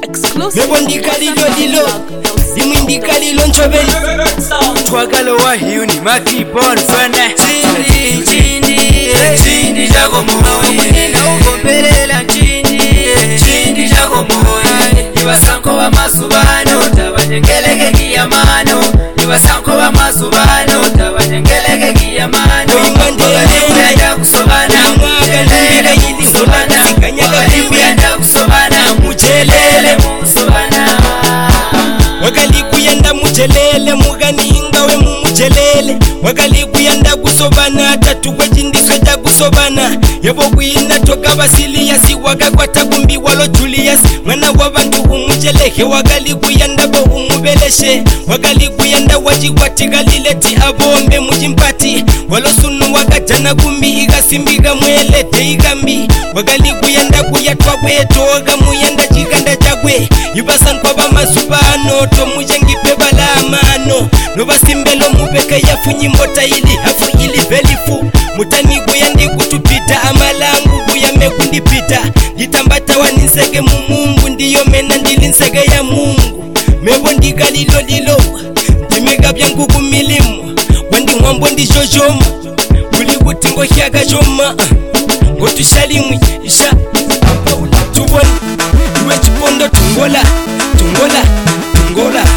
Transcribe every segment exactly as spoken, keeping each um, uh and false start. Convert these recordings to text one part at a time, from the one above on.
Mebo ndikalilo lilo Dimwi ndikalilo nchobeli Twagalo wa hiu ni maki bon fene Chindi, chindi, chindi jago moye Na ukombelela chindi, chindi jago moye Niwasanko wa masubano Tabanyengeleke kiyamano Niwasanko wa masubano Tabanyengeleke kiyamano Wakalibu yanda kusobana Mujelele musobana Wakalibu yanda kusobana Mujelele musobana Wakalibu yanda mujelele Muganinga we mumujelele Wakalibu yanda kusobana Tatuwe jindiswe ja kusobana Yebo kuina toka Basiliasi Wakakwata kumbi walo Julius Mwana wabantu umujelehe Wakalibu yanda bo umubeleshe Wakalibu yanda wajiwatika lileti abombe mujimpati Walo sunu wakajana kumbi Igasimbiga mwelete igambi Wakalibu yanda kuyatwa kweto Gamu yanda jiganda jagwe Yubasan kwa ba masubano Tomujengipe bala amano Nobasimbelo mubeke yafu nyimbota ili hafu ili velifu Mutani kuyandi kutupita amalangu kuyame kundipita Litambata waninsege mumungu ndiyo mena ndilinsege ya mungu Mebo ndiga lilo lilo Ndimega byangu kumilimu Wandi mwambo ndi jojoma Muli kutingo hiaga joma Ngotu shalimwi isha Ampaula tuboni Iwe chupondo tungola Tungola Tungola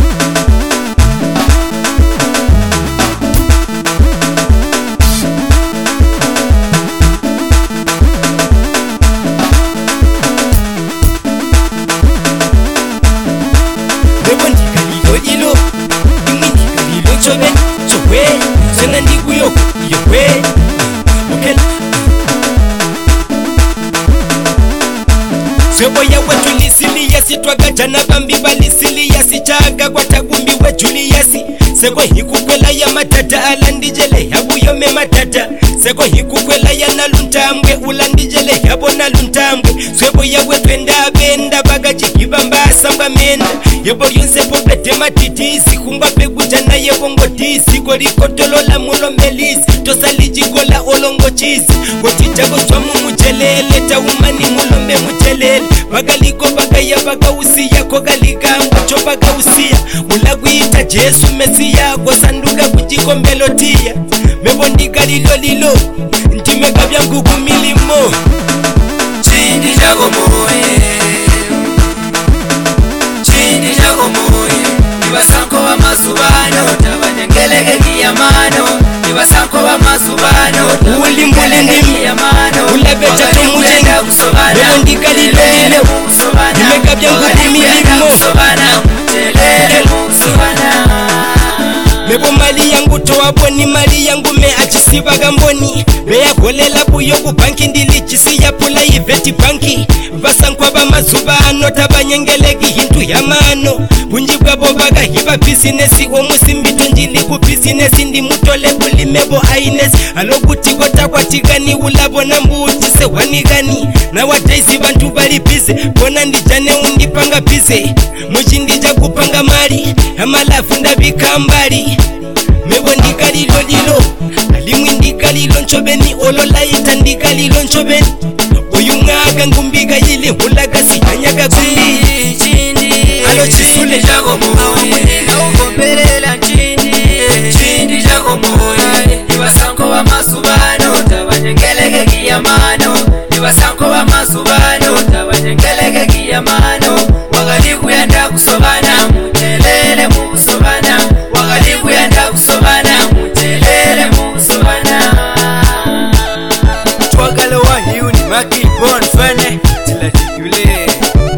Sebo ya wetu lisiliasi twagajana bambi balisiliasi chaga kwa tagumbi we Juliasi Sego hikukwela ya matata alandijele habu yome matata Sego hikukwela ya naluntambwe ulandijele habo naluntambwe Sebo ya wetu enda benda bagaji hibamba samba menda Yebo yonse popete matitisi kumba pegujana yebongo tisi Koriko tolola mulo melisi Tosaliji gola olongo chisi Kotijago swamu mujelele taumani mulombe mujelele Bagaliko bagaya bagausia Kogaligamba cho bagausia Ulaguita Jesu Mesia Kwa sanduga kujiko melodia Mebo ndiga lilo lilo Ntimeka byangu kumilimo Chindi jago moye Chindi jago moye Niwasanko wa masubano Tabanyengeleke kiyamano Niwasanko wa masubano Ulimbulindi Ulabeta tomujenda Mebo ndiga lilo lilo Ntimeka byangu kumilimo Mebo mali yangu toa boni mali yangu me achisibaga mboni Beya kolela buyo kubanki ndili chisi ya pula iveti banki Vasankwa ba masubano tabanyengeleki hintu ya mano Bunjibwa bobaga hiba bizinesi Omusimbito njili ku bizinesi Ndi mutole kuli mebo aines Alokuti wata kwa tigani ulabo na mbuti se wanigani Na wadaisi bantu bali bize Kona ndijane undipanga bize Mujindija kupanga mali Amalafu ndabika mbali Mebo ndika lilo lilo Alimwi ndika lilo nchobeni Olola ita ndika lilo nchobeni Uyu mwaga ngumbiga yili Hulaga si hanyaga kumbi Chindi Alo chisule jago moye Na ukombelela chindi Chindi jago moye Niwasanko wa masubano Tabanyengeleke kiyamano Niwasanko wa masubano Tabanyengeleke kiyamano Wakalibu yanda kusobana Mujelele musobana Wakalibu yanda kusobana Mujelele musobana Twagalo wa hiu ni maki bon fene Tila jikule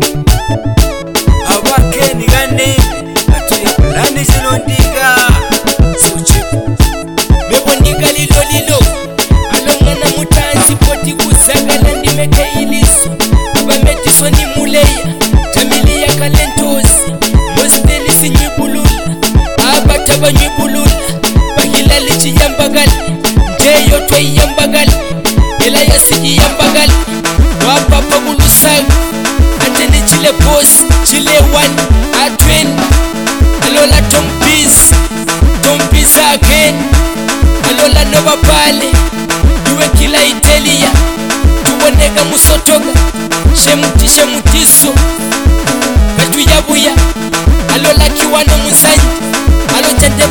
Awake ni gane Atuya kulani jino ndiga Suchipu Mebo ndiga lilo lilo Alongana mutanzi poti kusagala ndimeke iliso Abametiso ni muleya Jamili ya kalentosi Mosteli si nyibulula Abataba nyibulula Bahila lichi yambagali Njeyo twe yambagali Ela ya siji yambagali Wapapa bulusagu Atene chile boss Chile one Atwen Alola tompis Tompis again Alola nova pale Duwe kila itelia Tuwanega musotoga Shemuti shemutiso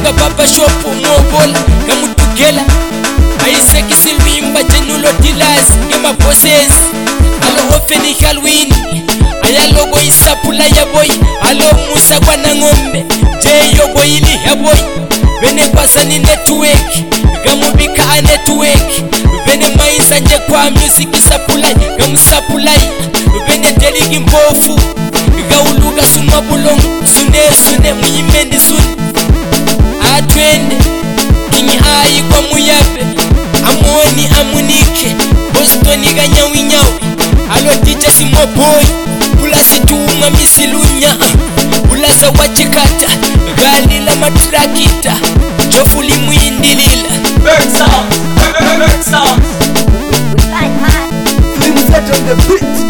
Muga papa shopu mwobola Gamutugela Aiseki silwimba jenulo dealers Gema bosses Alo ofeni Halloween Ayalogo isapula ya boy Alo musa kwa na ngombe Jeyo boyili ya boy Bene kwa sani network Gamubika a network Bene maiza nje kwa music sapulai Gamusapulai Bene deligi mpofu Gauluga suma bulong Sune sune muyimendi sune Atwende Kinyi ayi kwa muyabe Amoni amunike Bostoni ganyawi nyawi Alo teacher si moboy Kula situunga misilunya Kula za wachikata Gali la matrakita Jofuli muindilila Bird sound, bird sound. Flims that on the beat.